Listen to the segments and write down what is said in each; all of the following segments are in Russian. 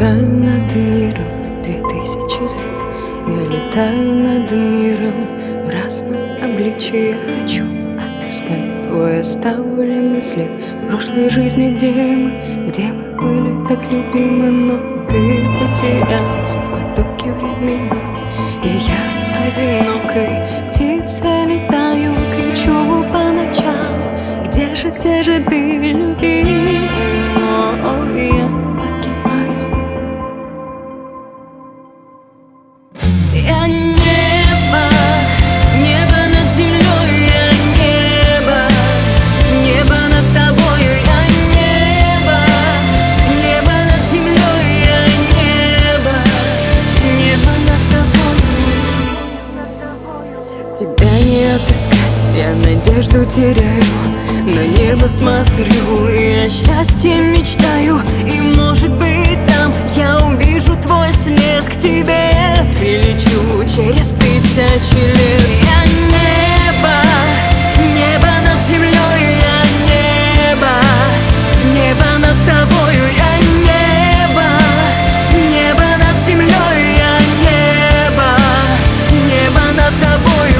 летаю над миром 2000 лет. Я летаю над миром в разном обличии. Я хочу отыскать твой оставленный след в прошлой жизни, где мы были так любимы. Но ты потерялся в потоке времени, и я одинокой птицей летаю, кричу по ночам: где же ты, любимый мой? Я погибаю. Я небо, небо над землей. Я небо, небо над тобою. Я небо, небо над землей. Я небо, небо над тобою. Тебя не отыскать, я надежду теряю. На небо смотрю, я счастье мечтаю. И может быть там я увижу твой след. К тебе прилечу через 1000 лет. Я небо, небо над землей. Я небо, небо над тобою. Я небо, небо над землей. Я небо, небо над тобою.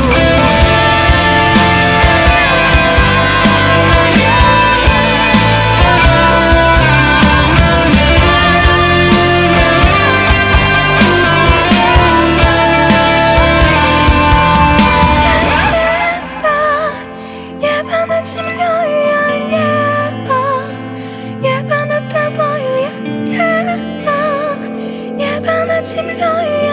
Над землей. Я небо, небо над тобою. Я небо, небо над землей.